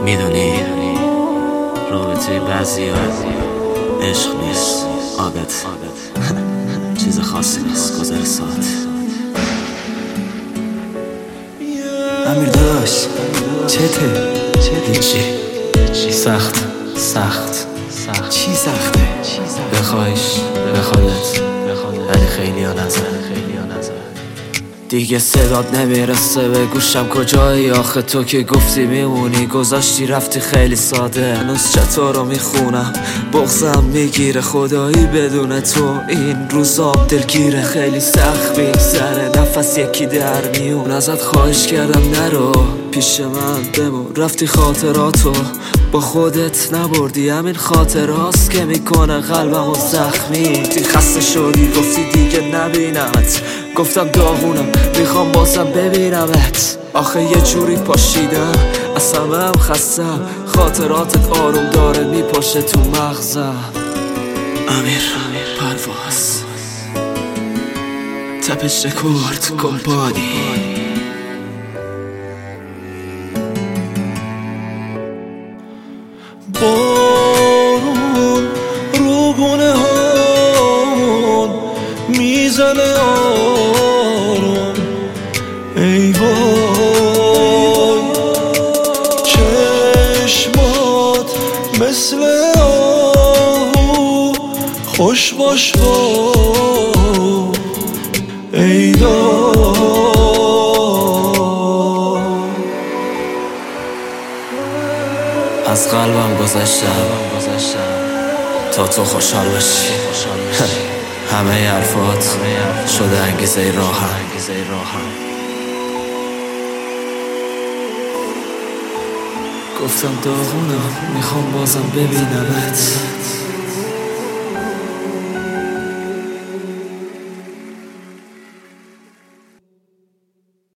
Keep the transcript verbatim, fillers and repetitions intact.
میدونی رابطه بعضی ها عشق نیست، عادت چیز خاصی نیست. گذر ساعت امیر داداش چته؟ هیچی. سخت سخت چی سخته؟ بخوایش بخوایت ولی خیلی ها نظر دیگه صدات نمیرسه به گوشم کجایی آخه تو که گفتی میمونی گذاشتی رفتی خیلی ساده. هنوز چطور رو میخونم بغضم میگیره خدایی بدون تو این روزا دلگیره. خیلی سخت میگذره نفس یکی در میون ازت خواهش کردم نرو پیش من بمون. رفتی خاطراتو با خودت نبردی همین خاطراست که میکنه قلبمو زخمی. دی خسته شدی گفتی دیگه نبینمت گفتم داغونم میخوام بازم ببینمت. آخه یه جوری پاشیدم از همه هم خستم خاطراتت آروم داره میپاشه تو مغزم. امیر پرواز تپش رکورد کمپانی بارون رو گونه هامون میزنه آروم ای وای چشمات مثل آهو خوش باش با ای دار. از قلبم گذشتم تا تو خوشحال باشی همه حرفات شده انگیزه راهم. گفتم داغونم میخوام بازم ببینمت